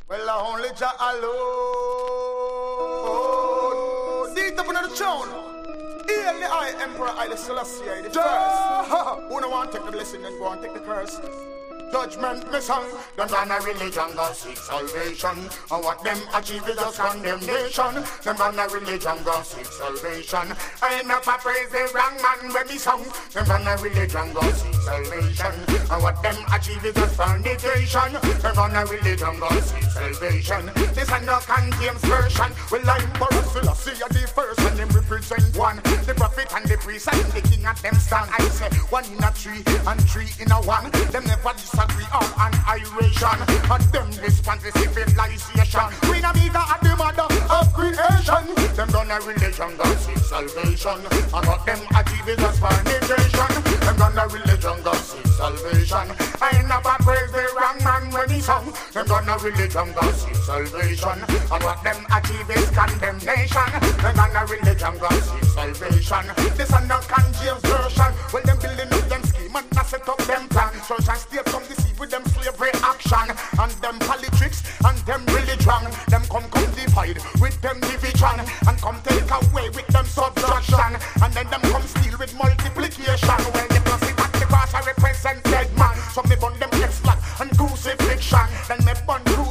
Well, only Jah alone. See it up on the throne. Hail the I, Emperor Haile Selassie, the first. Who don't want to take the blessing and go and take the curse? Judgment, me son. Them run a religion, go seek salvation. And what them achieve is just condemnation. Them run a religion, go seek salvation. I ain't up a praise the wrong man when me song. Them run a religion, go seek salvation. And what them achieve is just fornication. Them run a religion, go seek salvation. This is no King James version. Well, I'm Emperor Selassie, the first, and them represent one. The prophet and the priest and the king at them stand. I say one in a three and three in a one. Them never disagree on annihilation. And them respond to civilization. Queen Amiga at the mother of creation. Them done a religion, God seek salvation. And what them achieve is just fornication. Them done a religion, God seek salvation. I never praise the wrong man when he sung. Them done a religion, God seek salvation. And what them achieve is condemnation. Them done a religion, God seek salvation. This is not King James version. Well, them building up them scheme and not set up them plan. Church and state come deceive with them slavery action. And them politics and them religion. Them come divide with them division. And come take away with them subtraction. And then them come steal with multiplication. Well, they plus it at the cross I represent dead man. So me burn them heads flat and crucifixion. Then me burn